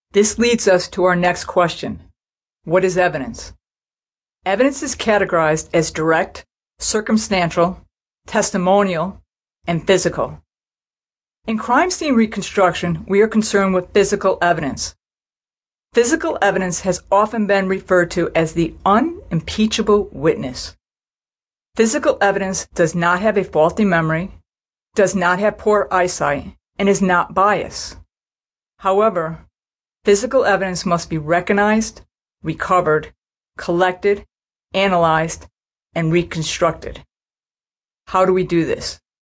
This leads us to our next question. What is evidence? Evidence is categorized as direct, circumstantial, testimonial, and physical. In crime scene reconstruction, we are concerned with physical evidence. Physical evidence has often been referred to as the unimpeachable witness. Physical evidence does not have a faulty memory, does not have poor eyesight, and is not biased. However, physical evidence must be recognized, recovered, collected, analyzed, and reconstructed. How do we do this?